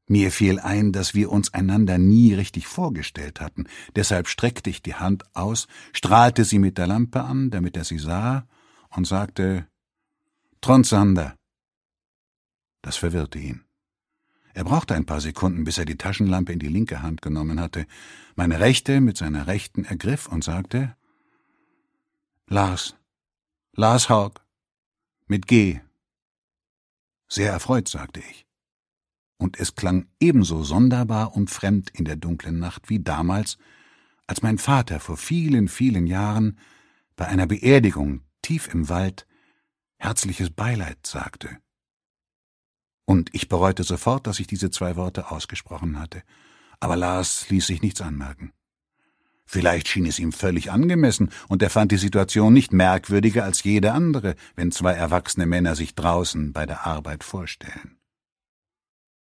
Mir fiel ein, dass wir uns einander nie richtig vorgestellt hatten. Deshalb streckte ich die Hand aus, strahlte sie mit der Lampe an, damit er sie sah, und sagte: »Tronsander.« Das verwirrte ihn. Er brauchte ein paar Sekunden, bis er die Taschenlampe in die linke Hand genommen hatte, meine rechte mit seiner rechten ergriff und sagte: »Lars Haug, mit G.« Sehr erfreut, sagte ich. Und es klang ebenso sonderbar und fremd in der dunklen Nacht wie damals, als mein Vater vor vielen, vielen Jahren bei einer Beerdigung tief im Wald herzliches Beileid sagte. Und ich bereute sofort, dass ich diese 2 Worte ausgesprochen hatte. Aber Lars ließ sich nichts anmerken. Vielleicht schien es ihm völlig angemessen, und er fand die Situation nicht merkwürdiger als jede andere, wenn 2 erwachsene Männer sich draußen bei der Arbeit vorstellen.